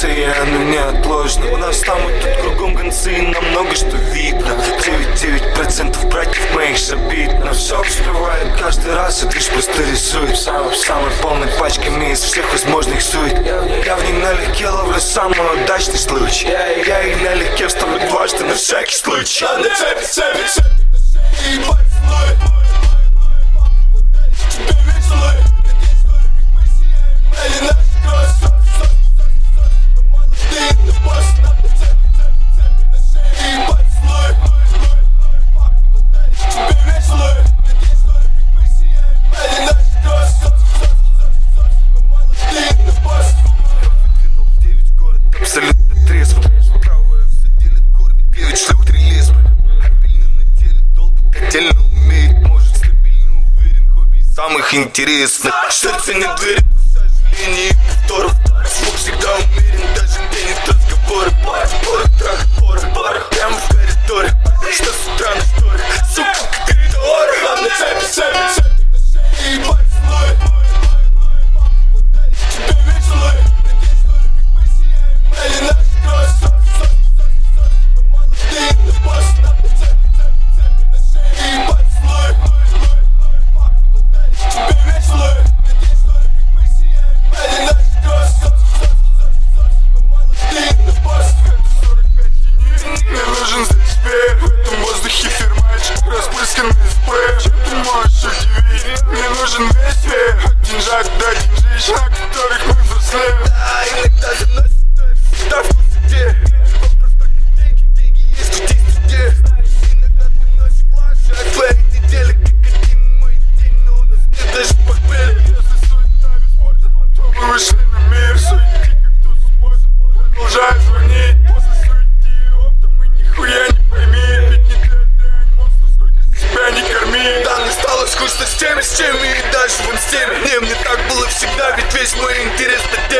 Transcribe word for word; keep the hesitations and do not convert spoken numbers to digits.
и оно неотложно. У нас там и тут кругом гонцы, и нам много что видно. девяносто девять процентов братьев моих забит. Но все успевает каждый раз, и движ просто рисует Самой, самой полной пачками из всех возможных сует. Я в ней налегке ловлю самый удачный случай. Я, я и налегке вставлю дважды на всякий случай. Надо цепи, цепи, цепи на шее, ебать слой. Тебе весело, надеюсь, что любит мы сияем. Или наш кросс. Мы молодые, но босс. Надо цепи, цепи, цепи на шее, ебать слой. Тебе весело, надеюсь, что любит мы сияем. Или наш кросс. Мы молодые, но босс. Я выдвинул девять в город абсолютно трезво. Правая все делит, кормит девять шлюх, три лесбы. Обильно на теле, долго отдельно умеет. Может стабильно уверен, хобби из самых интересных. Что ценит двери, к сожалению, и повторов. Звук всегда умерен, даже где нет разговора. Пар, порох, трах, порох, порох. Прямо в коридоре, что с утра на шторе. Сука, как коридор. Ладно, цепи, цепи, цепи на шее, ебать слой. Тебе весело, надеюсь, что любит мы сияем. Или наш кросс. Мы молодые, но босс. Надо цепи, цепи, цепи на шее, ебать слой. Тебе весело, надеюсь, что любит мы сияем. Или наш кросс. Мы молодые, но босс. сорок пять теней, мне нужен здесь спер. В этом воздухе фермач, распрысканный спрей. Чем ты можешь удивить? Мне нужен весь мир. От деньжат до деньжищ, на которых мы взрослеем. Да, иногда заносит, то есть всегда в курсе. Вопрос только деньги, деньги есть здесь везде. Иногда твой носик лучше, а твоя неделя как один мой день. Но у нас нет даже похмелья. Если суета без спорта, то мы вышли на мир. Суети, как туз способ, продолжай звонить. После суети оптом мы нихуя не пойми. Ведь не для дрянь, монстр, сколько себя не корми. Да, мне стало скучно с теми, с теми и даже вон с теми. Не, мне так было всегда, ведь весь мой интерес